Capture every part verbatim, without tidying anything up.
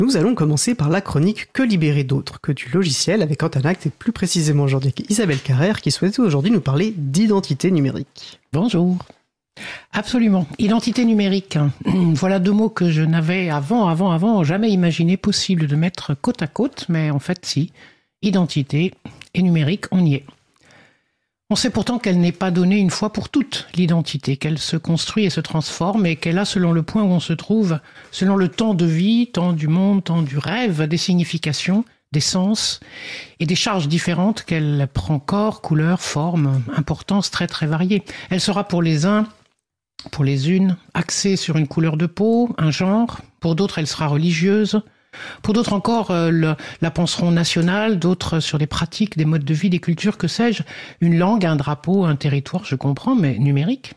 Nous allons commencer par la chronique Que libérer d'autres que du logiciel avec Antanact et plus précisément aujourd'hui Isabelle Carrère qui souhaitait aujourd'hui nous parler d'identité numérique. Bonjour. Absolument. Identité numérique. Voilà deux mots que je n'avais avant, avant, avant jamais imaginé possible de mettre côte à côte, mais en fait si. Identité et numérique, on y est. On sait pourtant qu'elle n'est pas donnée une fois pour toutes, l'identité, qu'elle se construit et se transforme et qu'elle a, selon le point où on se trouve, selon le temps de vie, temps du monde, temps du rêve, des significations, des sens et des charges différentes qu'elle prend corps, couleur, forme, importance très très variée. Elle sera pour les uns, pour les unes, axée sur une couleur de peau, un genre, pour d'autres elle sera religieuse, pour d'autres encore, euh, le, la penseront nationale, d'autres sur des pratiques, des modes de vie, des cultures, que sais-je, une langue, un drapeau, un territoire, je comprends, mais numérique.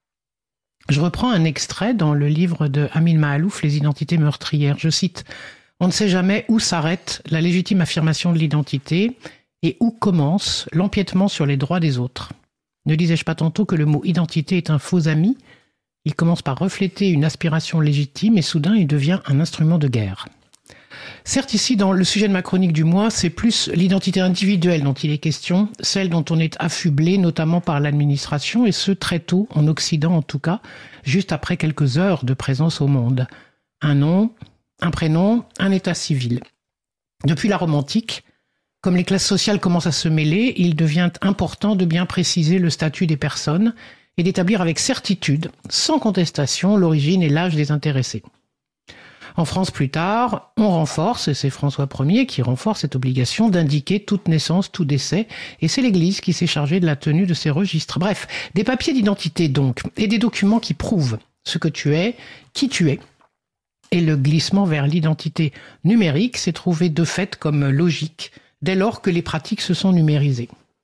Je reprends un extrait dans le livre de Amin Mahalouf, Les identités meurtrières. Je cite « On ne sait jamais où s'arrête la légitime affirmation de l'identité et où commence l'empiètement sur les droits des autres. Ne disais-je pas tantôt que le mot identité est un faux ami ? Il commence par refléter une aspiration légitime et soudain il devient un instrument de guerre. » Certes, ici, dans le sujet de ma chronique du mois, c'est plus l'identité individuelle dont il est question, celle dont on est affublé, notamment par l'administration, et ce, très tôt, en Occident en tout cas, juste après quelques heures de présence au monde. Un nom, un prénom, un état civil. Depuis la Rome antique, comme les classes sociales commencent à se mêler, il devient important de bien préciser le statut des personnes et d'établir avec certitude, sans contestation, l'origine et l'âge des intéressés. En France, plus tard, on renforce, et c'est François Ier qui renforce cette obligation d'indiquer toute naissance, tout décès, et c'est l'Église qui s'est chargée de la tenue de ces registres. Bref, des papiers d'identité donc, et des documents qui prouvent ce que tu es, qui tu es. Et le glissement vers l'identité numérique s'est trouvé de fait comme logique, dès lors que les pratiques se sont numérisées.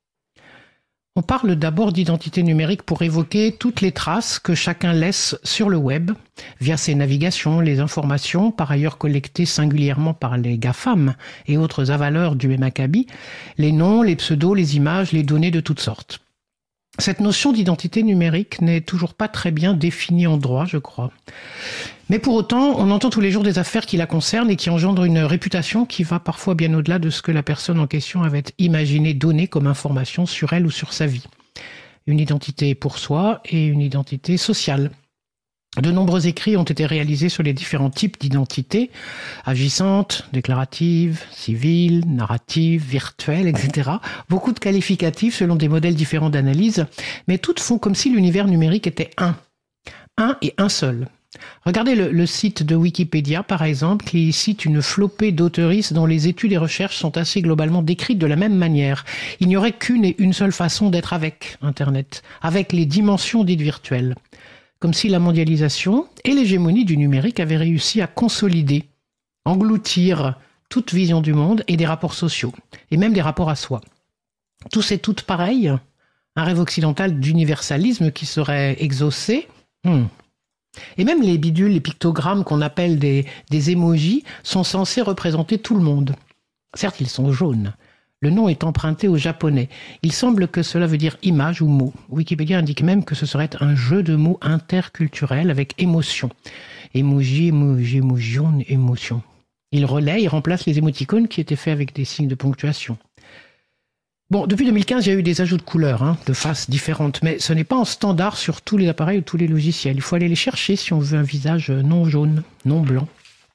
On parle d'abord d'identité numérique pour évoquer toutes les traces que chacun laisse sur le web, via ses navigations, les informations, par ailleurs collectées singulièrement par les GAFAM et autres avaleurs du même acabit, les noms, les pseudos, les images, les données de toutes sortes. Cette notion d'identité numérique n'est toujours pas très bien définie en droit, je crois. Mais pour autant, on entend tous les jours des affaires qui la concernent et qui engendrent une réputation qui va parfois bien au-delà de ce que la personne en question avait imaginé donner comme information sur elle ou sur sa vie. Une identité pour soi et une identité sociale. De nombreux écrits ont été réalisés sur les différents types d'identités, agissantes, déclaratives, civiles, narratives, virtuelles, et cetera. Beaucoup de qualificatifs selon des modèles différents d'analyse, mais toutes font comme si l'univers numérique était un. Un et un seul. Regardez le, le site de Wikipédia, par exemple, qui cite une flopée d'auteuristes dont les études et recherches sont assez globalement décrites de la même manière. Il n'y aurait qu'une et une seule façon d'être avec Internet, avec les dimensions dites virtuelles. Comme si la mondialisation et l'hégémonie du numérique avaient réussi à consolider, engloutir toute vision du monde et des rapports sociaux, et même des rapports à soi. Tous et toutes pareils, un rêve occidental d'universalisme qui serait exaucé. Hmm. Et même les bidules, les pictogrammes qu'on appelle des, des émojis sont censés représenter tout le monde. Certes, ils sont jaunes. Le nom est emprunté au japonais. Il semble que cela veut dire image ou mot. Wikipédia indique même que ce serait un jeu de mots interculturel avec émotion. Emoji, emoji, émotion, émotion. Il relaie, il remplace les émoticônes qui étaient faits avec des signes de ponctuation. Bon, depuis deux mille quinze, il y a eu des ajouts de couleurs, hein, de faces différentes, mais ce n'est pas en standard sur tous les appareils ou tous les logiciels. Il faut aller les chercher si on veut un visage non jaune, non blanc.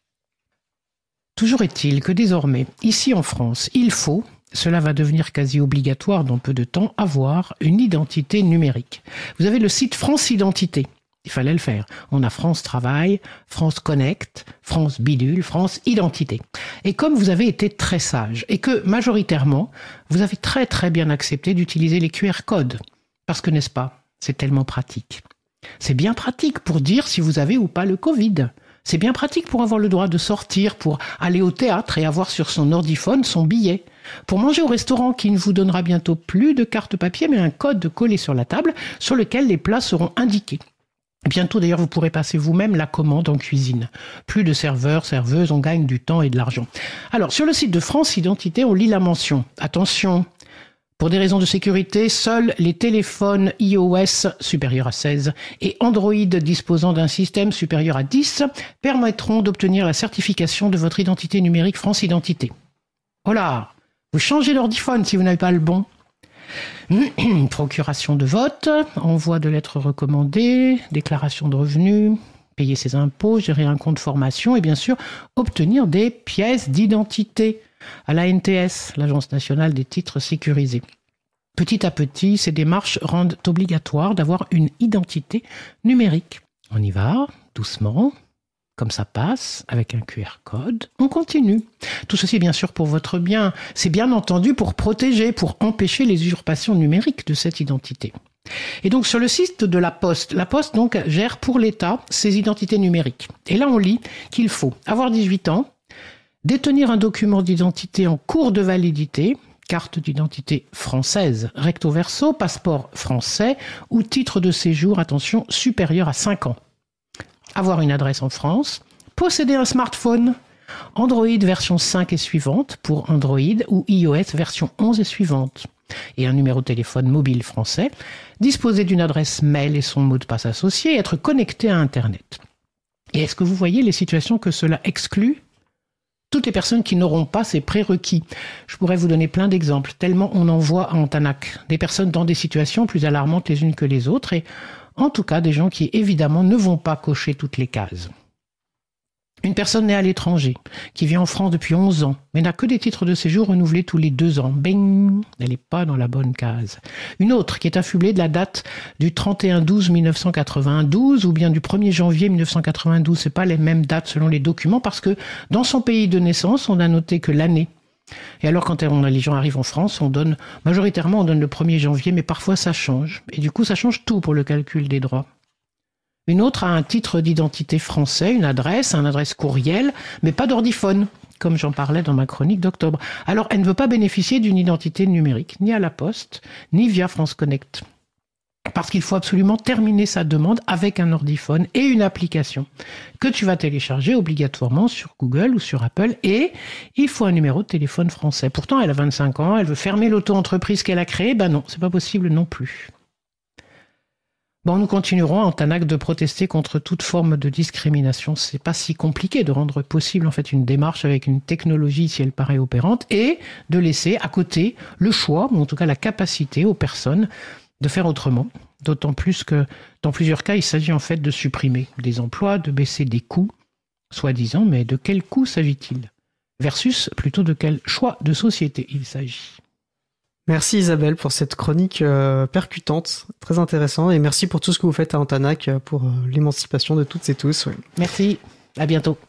Toujours est-il que désormais, ici en France, il faut, cela va devenir quasi obligatoire dans peu de temps, avoir une identité numérique. Vous avez le site France Identité. Il fallait le faire. On a France Travail, France Connect, France Bidule, France Identité. Et comme vous avez été très sage et que majoritairement, vous avez très très bien accepté d'utiliser les Q R codes, parce que n'est-ce pas, c'est tellement pratique. C'est bien pratique pour dire si vous avez ou pas le Covid. C'est bien pratique pour avoir le droit de sortir, pour aller au théâtre et avoir sur son ordiphone son billet. Pour manger au restaurant qui ne vous donnera bientôt plus de carte papier mais un code collé sur la table sur lequel les plats seront indiqués. Bientôt d'ailleurs vous pourrez passer vous-même la commande en cuisine. Plus de serveurs, serveuses, on gagne du temps et de l'argent. Alors sur le site de France Identité on lit la mention. Attention, Pour des raisons de sécurité, seuls les téléphones iOS supérieurs à seize et Android disposant d'un système supérieur à dix permettront d'obtenir la certification de votre identité numérique France Identité. Oh là, vous changez d'ordiphone si vous n'avez pas le bon. Procuration de vote, envoi de lettres recommandées, déclaration de revenus, payer ses impôts, gérer un compte formation et bien sûr obtenir des pièces d'identité à l'A N T S, l'Agence nationale des titres sécurisés. Petit à petit, ces démarches rendent obligatoire d'avoir une identité numérique. On y va, doucement, comme ça passe, avec un Q R code. On continue. Tout ceci, bien sûr, pour votre bien. C'est bien entendu pour protéger, pour empêcher les usurpations numériques de cette identité. Et donc, sur le site de la Poste, la Poste donc gère pour l'État ses identités numériques. Et là, on lit qu'il faut avoir dix-huit ans, détenir un document d'identité en cours de validité, carte d'identité française, recto verso, passeport français ou titre de séjour, attention, supérieur à cinq ans. Avoir une adresse en France, posséder un smartphone, Android version cinq et suivante pour Android ou iOS version onze et suivante, et un numéro de téléphone mobile français, disposer d'une adresse mail et son mot de passe associé, être connecté à Internet. Et est-ce que vous voyez les situations que cela exclut ? Toutes les personnes qui n'auront pas ces prérequis. Je pourrais vous donner plein d'exemples, tellement on en voit à Antanac. Des personnes dans des situations plus alarmantes les unes que les autres, et en tout cas des gens qui évidemment ne vont pas cocher toutes les cases. Une personne née à l'étranger, qui vit en France depuis onze ans, mais n'a que des titres de séjour renouvelés tous les deux ans. Bing, elle n'est pas dans la bonne case. Une autre qui est affublée de la date du trente et un douze mille neuf cent quatre-vingt-douze ou bien du premier janvier mille neuf cent quatre-vingt-douze. C'est pas les mêmes dates selon les documents parce que dans son pays de naissance, on a noté que l'année. Et alors quand on a, les gens arrivent en France, on donne, majoritairement on donne le premier janvier, mais parfois ça change. Et du coup, ça change tout pour le calcul des droits. Une autre a un titre d'identité français, une adresse, un adresse courriel, mais pas d'ordiphone, comme j'en parlais dans ma chronique d'octobre. Alors, elle ne veut pas bénéficier d'une identité numérique, ni à la Poste, ni via France Connect. Parce qu'il faut absolument terminer sa demande avec un ordiphone et une application que tu vas télécharger obligatoirement sur Google ou sur Apple. Et il faut un numéro de téléphone français. Pourtant, elle a vingt-cinq ans, elle veut fermer l'auto-entreprise qu'elle a créée. Ben non, c'est pas possible non plus. Bon, nous continuerons en Antanac de protester contre toute forme de discrimination. C'est pas si compliqué de rendre possible en fait une démarche avec une technologie si elle paraît opérante et de laisser à côté le choix, ou en tout cas la capacité aux personnes de faire autrement. D'autant plus que dans plusieurs cas, il s'agit en fait de supprimer des emplois, de baisser des coûts, soi-disant, mais de quel coût s'agit-il ? Versus plutôt de quel choix de société il s'agit. Merci Isabelle pour cette chronique euh, percutante, très intéressante, et merci pour tout ce que vous faites à Antanac pour euh, l'émancipation de toutes et tous. Oui. Merci, à bientôt.